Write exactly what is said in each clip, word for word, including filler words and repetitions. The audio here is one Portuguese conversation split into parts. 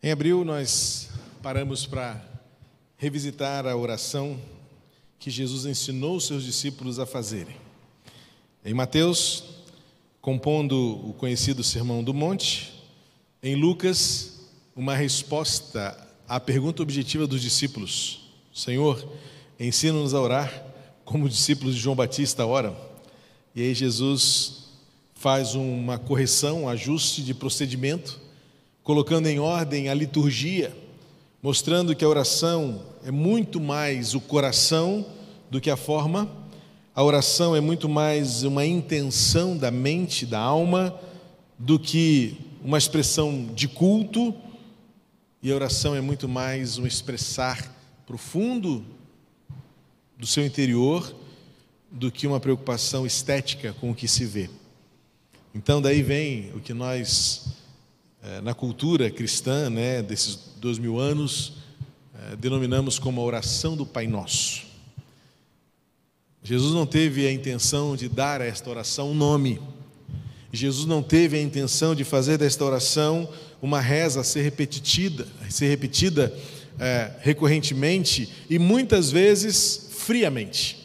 Em abril, nós paramos para revisitar a oração que Jesus ensinou os seus discípulos a fazerem. Em Mateus, compondo o conhecido Sermão do Monte, em Lucas, uma resposta à pergunta objetiva dos discípulos: Senhor, ensina-nos a orar como os discípulos de João Batista oram. E aí Jesus faz uma correção, um ajuste de procedimento, colocando em ordem a liturgia, mostrando que a oração é muito mais o coração do que a forma. A oração é muito mais uma intenção da mente, da alma, do que uma expressão de culto. E a oração é muito mais um expressar profundo do seu interior do que uma preocupação estética com o que se vê. Então daí vem o que nós, na cultura cristã, né, desses dois mil anos, denominamos como a oração do Pai Nosso. Jesus não teve a intenção de dar a esta oração um nome. Jesus não teve a intenção de fazer desta oração uma reza a ser repetida, a ser repetida é, recorrentemente e muitas vezes friamente.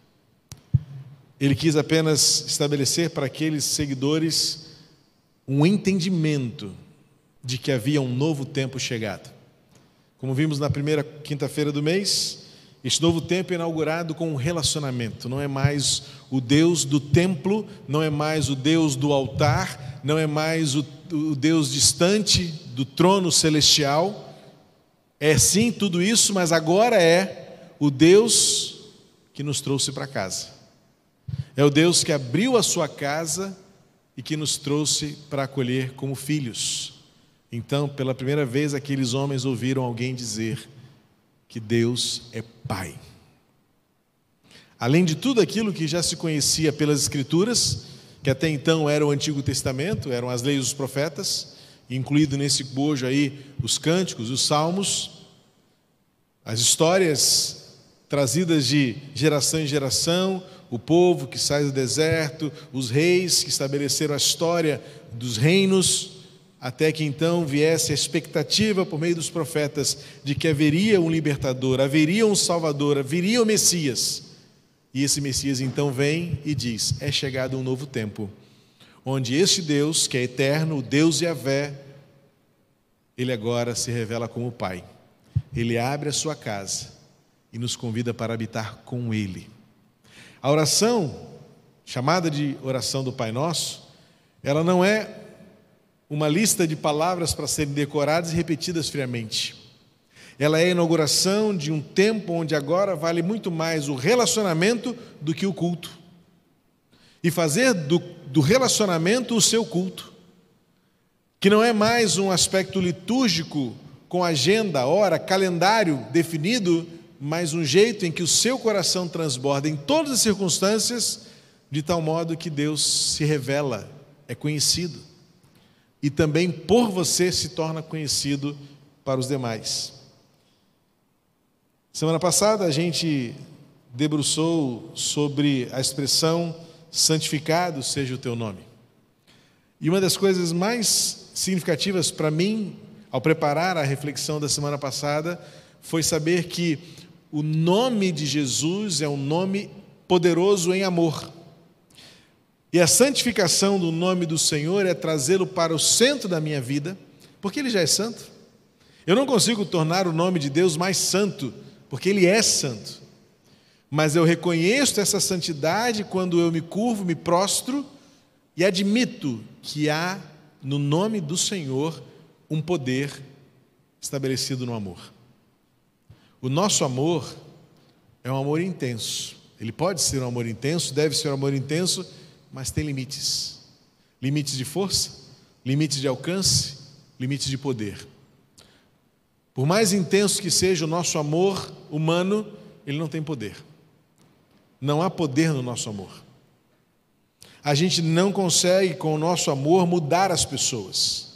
Ele quis apenas estabelecer para aqueles seguidores um entendimento de que havia um novo tempo chegado. Como vimos na primeira quinta-feira do mês, este novo tempo é inaugurado com um relacionamento. Não é mais o Deus do templo, não é mais o Deus do altar, não é mais o, o Deus distante do trono celestial. É sim tudo isso, mas agora é o Deus que nos trouxe para casa. É o Deus que abriu a sua casa e que nos trouxe para acolher como filhos. Então, pela primeira vez, aqueles homens ouviram alguém dizer que Deus é Pai. Além de tudo aquilo que já se conhecia pelas Escrituras, que até então era o Antigo Testamento, eram as leis dos profetas, incluído nesse bojo aí os cânticos, os salmos, as histórias trazidas de geração em geração, o povo que sai do deserto, os reis que estabeleceram a história dos reinos, até que então viesse a expectativa por meio dos profetas de que haveria um libertador, haveria um salvador, haveria o Messias. E esse Messias então vem e diz: é chegado um novo tempo, onde este Deus, que é eterno, o Deus Yahvé, Ele agora se revela como Pai. Ele abre a sua casa e nos convida para habitar com Ele. A oração, chamada de oração do Pai Nosso, ela não é uma lista de palavras para serem decoradas e repetidas friamente. Ela é a inauguração de um tempo onde agora vale muito mais o relacionamento do que o culto. E fazer do, do relacionamento o seu culto, que não é mais um aspecto litúrgico com agenda, hora, calendário definido, mas um jeito em que o seu coração transborda em todas as circunstâncias, de tal modo que Deus se revela, é conhecido. E também por você se torna conhecido para os demais. Semana passada a gente debruçou sobre a expressão santificado seja o teu nome. E uma das coisas mais significativas para mim, ao preparar a reflexão da semana passada, foi saber que o nome de Jesus é um nome poderoso em amor. E a santificação do nome do Senhor é trazê-lo para o centro da minha vida, porque Ele já é santo. Eu não consigo tornar o nome de Deus mais santo, porque Ele é santo. Mas eu reconheço essa santidade quando eu me curvo, me prostro e admito que há no nome do Senhor um poder estabelecido no amor. O nosso amor é um amor intenso. Ele pode ser um amor intenso, deve ser um amor intenso, mas tem limites. Limites de força, limites de alcance, limites de poder. Por mais intenso que seja o nosso amor humano, ele não tem poder. Não há poder no nosso amor. A gente não consegue, com o nosso amor, mudar as pessoas.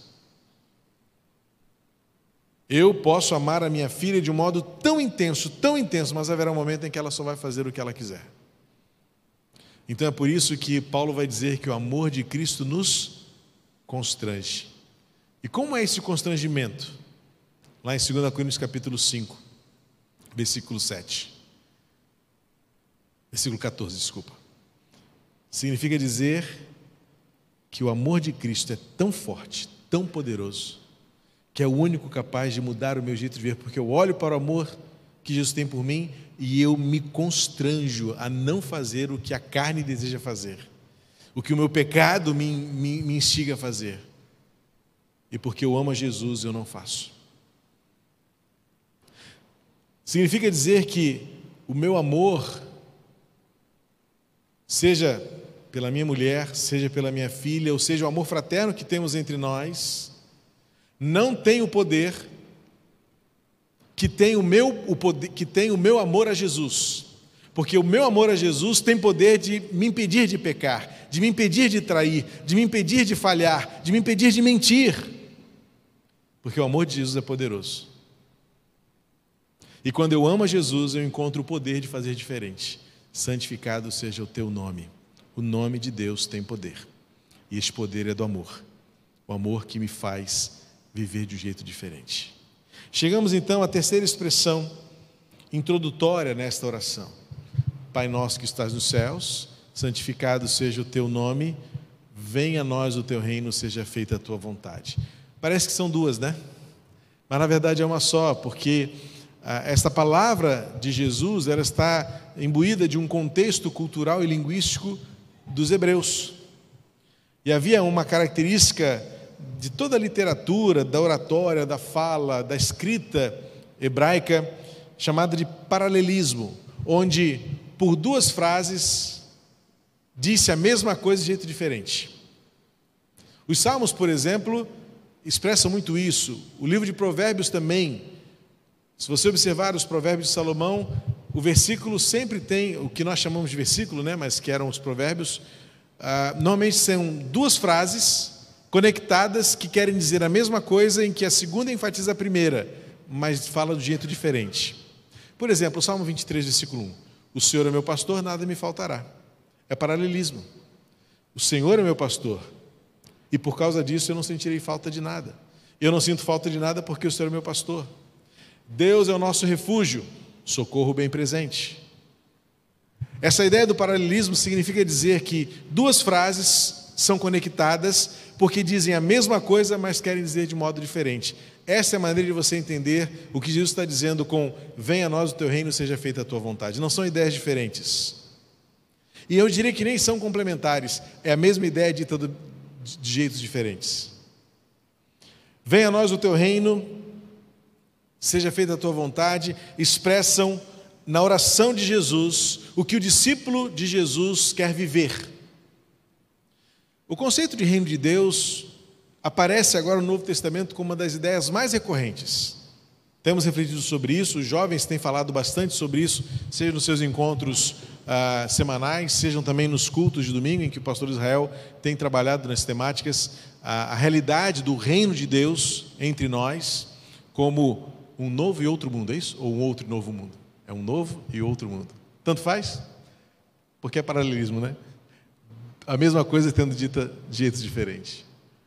Eu posso amar a minha filha de um modo tão intenso, tão intenso, mas haverá um momento em que ela só vai fazer o que ela quiser. Então é por isso que Paulo vai dizer que o amor de Cristo nos constrange. E como é esse constrangimento? lá em segunda Coríntios capítulo cinco, versículo sete. Versículo quatorze, desculpa. Significa dizer que o amor de Cristo é tão forte, tão poderoso, que é o único capaz de mudar o meu jeito de ver, porque eu olho para o amor que Jesus tem por mim e eu me constranjo a não fazer o que a carne deseja fazer, o que o meu pecado me, me, me instiga a fazer. E porque eu amo a Jesus, eu não faço. Significa dizer que o meu amor, seja pela minha mulher, seja pela minha filha, ou seja, o amor fraterno que temos entre nós, não tem o poder que tem o meu, o poder, que tem o meu amor a Jesus. Porque o meu amor a Jesus tem poder de me impedir de pecar, de me impedir de trair, de me impedir de falhar, de me impedir de mentir. Porque o amor de Jesus é poderoso. E quando eu amo a Jesus, eu encontro o poder de fazer diferente. Santificado seja o teu nome. O nome de Deus tem poder. E esse poder é do amor. O amor que me faz viver de um jeito diferente. Chegamos então à terceira expressão introdutória nesta oração. Pai nosso que estás nos céus, santificado seja o teu nome, venha a nós o teu reino, seja feita a tua vontade. Parece que são duas, né? Mas na verdade é uma só, porque ah, esta palavra de Jesus, ela está imbuída de um contexto cultural e linguístico dos hebreus. E havia uma característica de toda a literatura, da oratória, da fala, da escrita hebraica, chamada de paralelismo, onde por duas frases disse a mesma coisa de jeito diferente. Os salmos, por exemplo, expressam muito isso. O livro de Provérbios também. Se você observar os Provérbios de Salomão, o versículo sempre tem, o que nós chamamos de versículo, né, mas que eram os provérbios, ah, normalmente são duas frases conectadas que querem dizer a mesma coisa, em que a segunda enfatiza a primeira, mas fala de um jeito diferente. Por exemplo, o Salmo vinte e três, versículo um. O Senhor é meu pastor, nada me faltará. É paralelismo. O Senhor é meu pastor, e por causa disso eu não sentirei falta de nada. Eu não sinto falta de nada porque o Senhor é meu pastor. Deus é o nosso refúgio, socorro bem presente. Essa ideia do paralelismo significa dizer que duas frases são conectadas porque dizem a mesma coisa, mas querem dizer de modo diferente. Essa é a maneira de você entender o que Jesus está dizendo com venha a nós o teu reino, seja feita a tua vontade. Não são ideias diferentes. E eu diria que nem são complementares. É a mesma ideia dita de jeitos diferentes. Venha a nós o teu reino, seja feita a tua vontade, expressam na oração de Jesus o que o discípulo de Jesus quer viver. O conceito de reino de Deus aparece agora no Novo Testamento como uma das ideias mais recorrentes. Temos refletido sobre isso, os jovens têm falado bastante sobre isso, seja nos seus encontros ah, semanais, sejam também nos cultos de domingo, em que o pastor Israel tem trabalhado nas temáticas, a, a realidade do reino de Deus entre nós, como um novo e outro mundo, é isso? Ou um outro e novo mundo? É um novo e outro mundo. Tanto faz? Porque é paralelismo, né? A mesma coisa tendo dita de jeitos diferentes.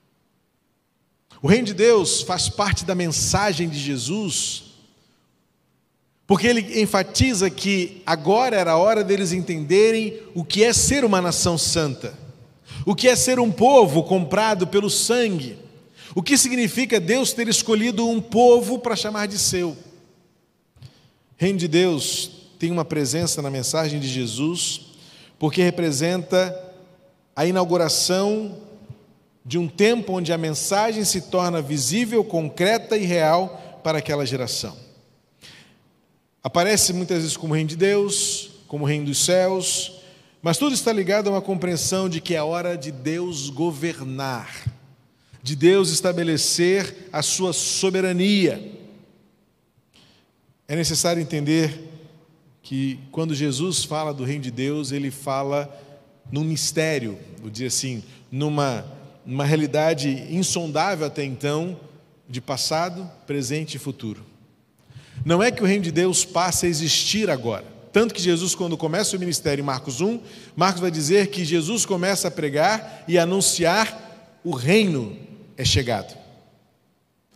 O reino de Deus faz parte da mensagem de Jesus, porque ele enfatiza que agora era a hora deles entenderem o que é ser uma nação santa, o que é ser um povo comprado pelo sangue, o que significa Deus ter escolhido um povo para chamar de seu. O reino de Deus tem uma presença na mensagem de Jesus, porque representa a inauguração de um tempo onde a mensagem se torna visível, concreta e real para aquela geração. Aparece muitas vezes como reino de Deus, como reino dos céus, mas tudo está ligado a uma compreensão de que é hora de Deus governar, de Deus estabelecer a sua soberania. É necessário entender que quando Jesus fala do reino de Deus, ele fala num mistério, vou dizer assim, numa, numa realidade insondável até então, de passado, presente e futuro. Não é que o reino de Deus passe a existir agora. Tanto que Jesus, quando começa o ministério em Marcos um, Marcos vai dizer que Jesus começa a pregar e anunciar o reino é chegado.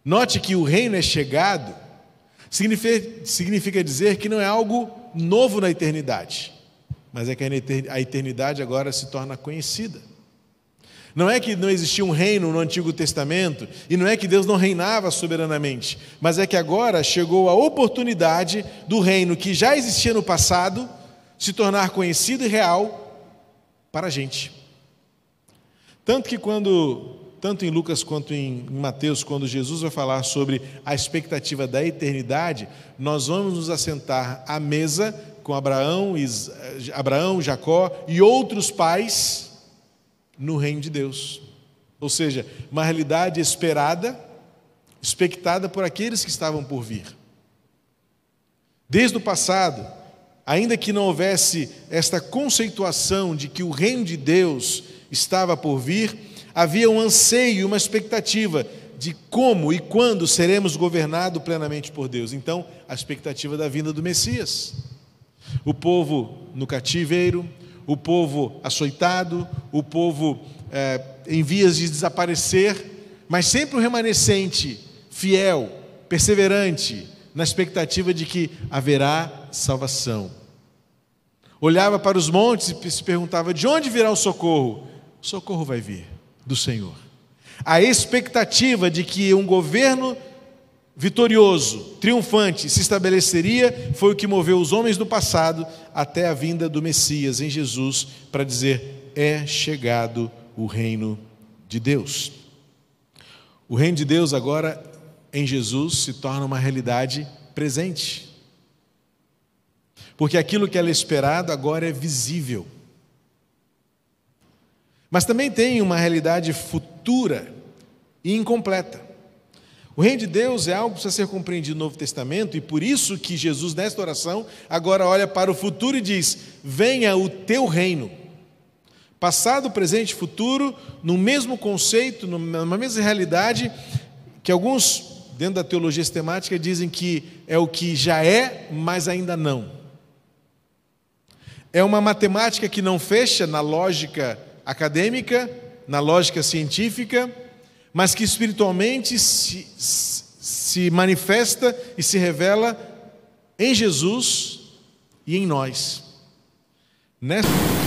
Note que o reino é chegado, significa, significa dizer que não é algo novo na eternidade, mas é que a eternidade agora se torna conhecida. Não é que não existia um reino no Antigo Testamento, e não é que Deus não reinava soberanamente, mas é que agora chegou a oportunidade do reino que já existia no passado se tornar conhecido e real para a gente. Tanto que quando, tanto em Lucas quanto em Mateus, quando Jesus vai falar sobre a expectativa da eternidade, nós vamos nos assentar à mesa com Abraão, Abraão, Jacó e outros pais no reino de Deus. Ou seja, uma realidade esperada, expectada por aqueles que estavam por vir. Desde o passado, ainda que não houvesse esta conceituação de que o reino de Deus estava por vir, havia um anseio e uma expectativa de como e quando seremos governados plenamente por Deus. Então, a expectativa da vinda do Messias. O povo no cativeiro, o povo açoitado, o povo é, em vias de desaparecer, mas sempre o remanescente, fiel, perseverante, na expectativa de que haverá salvação. Olhava para os montes e se perguntava: de onde virá o socorro? O socorro vai vir do Senhor. A expectativa de que um governo vitorioso, triunfante, se estabeleceria, foi o que moveu os homens do passado até a vinda do Messias em Jesus, para dizer: é chegado o reino de Deus. O reino de Deus agora em Jesus se torna uma realidade presente, porque aquilo que era esperado agora é visível. Mas também tem uma realidade futura e incompleta. O reino de Deus é algo que precisa ser compreendido no Novo Testamento, e por isso que Jesus, nesta oração, agora olha para o futuro e diz: venha o teu reino. Passado, presente e futuro, no mesmo conceito, numa mesma realidade, que alguns, dentro da teologia sistemática, dizem que é o que já é, mas ainda não. É uma matemática que não fecha na lógica acadêmica, na lógica científica, mas que espiritualmente se, se manifesta e se revela em Jesus e em nós. Nessa